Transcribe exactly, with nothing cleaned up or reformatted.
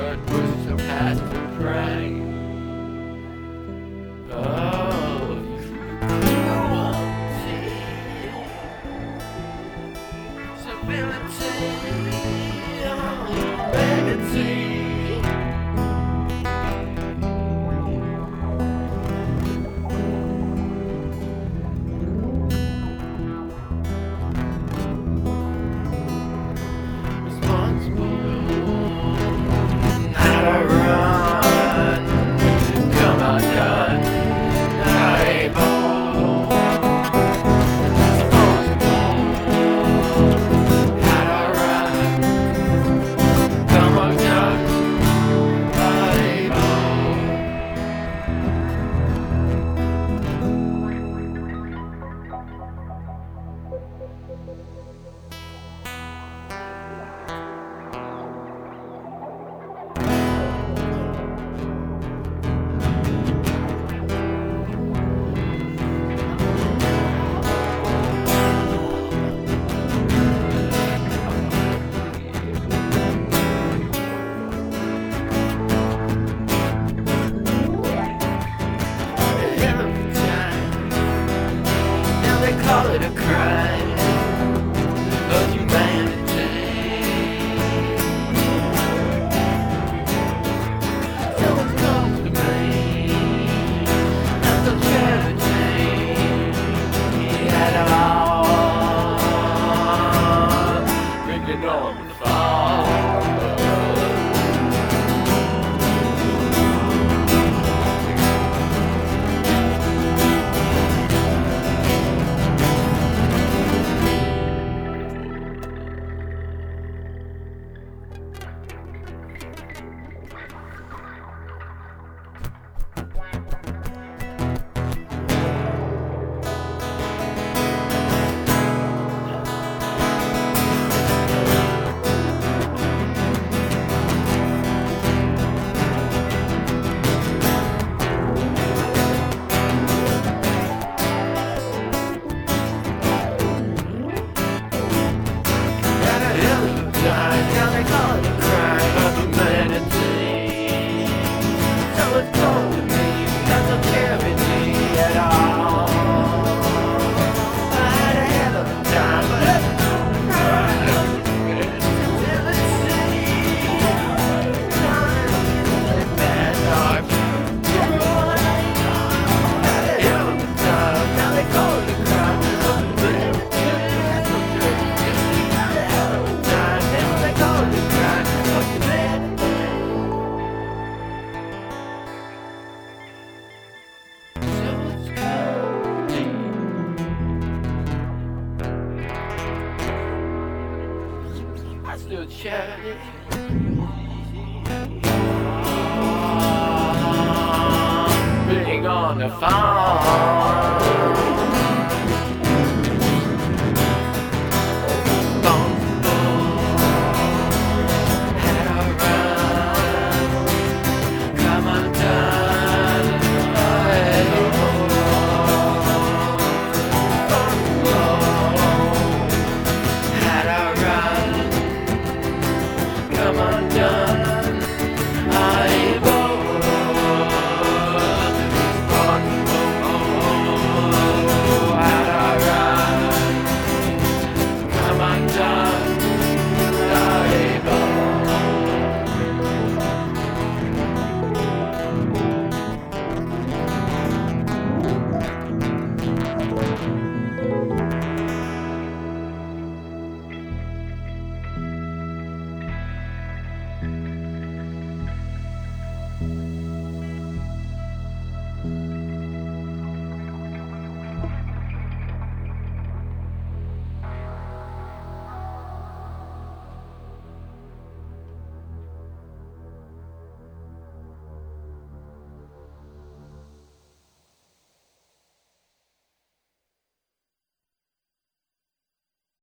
but we're so past the prey. Oh, you won't see stability, vanity. Call it a crime of humanity. Someone comes to me, not the charity at all, bringing on the fall. Now they call it a crime of humanity. So it's told to me, that's no charity at all. I had a hell of a time, but that's no crime of humanity. Bad dog. I had a hell of a time, now they call it a crime of humanity. That's no charity. I had a hell of a time, now they call it a crime of humanity. So it's cold. I still cherish being on the farm.